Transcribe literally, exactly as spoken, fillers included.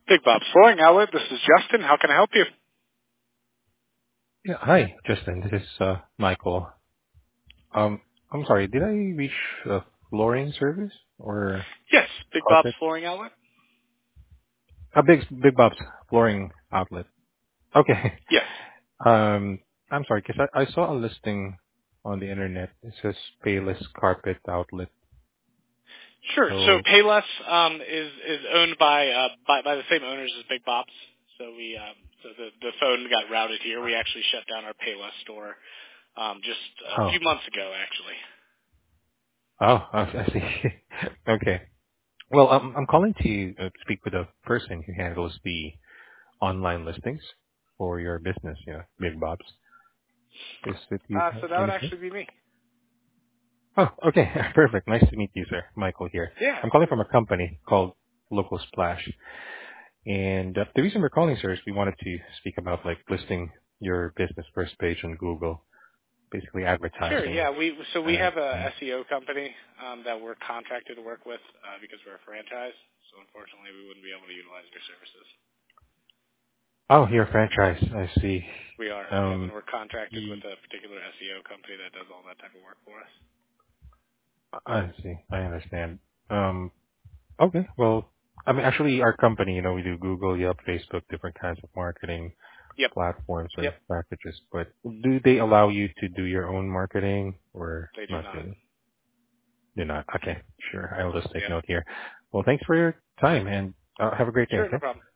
Big Bob's Flooring Outlet. This is Justin. How can I help you? Yeah. Hi, Justin. This is uh, Michael. Um, I'm sorry. Did I reach a flooring service or Yes, Big Bob's carpet? Flooring Outlet. A big Big Bob's flooring outlet. Okay. Yes. Um, I'm sorry because I, I saw a listing on the internet. It says Payless Carpet Outlet. Sure. So So, Payless um, is is owned by, uh, by by the same owners as Big Bob's. So we um, so the the phone got routed here. We actually shut down our Payless store um, just a oh, few months ago, actually. oh, I I see. Okay. Well, I'm I'm calling to uh, speak with a person who handles the online listings for your business. Yeah, Big Bob's. Is it you? Uh, so that would Anything? actually be me. Oh, okay. Perfect. Nice to meet you, sir. Michael here. Yeah, I'm calling from absolutely. a company called Local Splash. And uh, the reason we're calling, sir, is we wanted to speak about like listing your business first page on Google, basically Sure. advertising. Yeah. We so we Uh, have a and- S E O company um, that we're contracted to work with uh, because we're a franchise. So unfortunately, we wouldn't be able to utilize your services. oh, your franchise. I see. We are, yep, and Um, we're contracted with y- a particular S E O company that does all that type of work for us. I see. I understand. Um, okay. Well, I mean, actually, our company, you know, we do Google, Yelp, Facebook, different kinds of marketing Yep, platforms yep, or packages, but do they allow you to do your own marketing or they do not not. really? Do not. Okay, sure. I'll just take Yep, note here. Well, thanks for your time and uh, have a great day, sure, no okay? problem.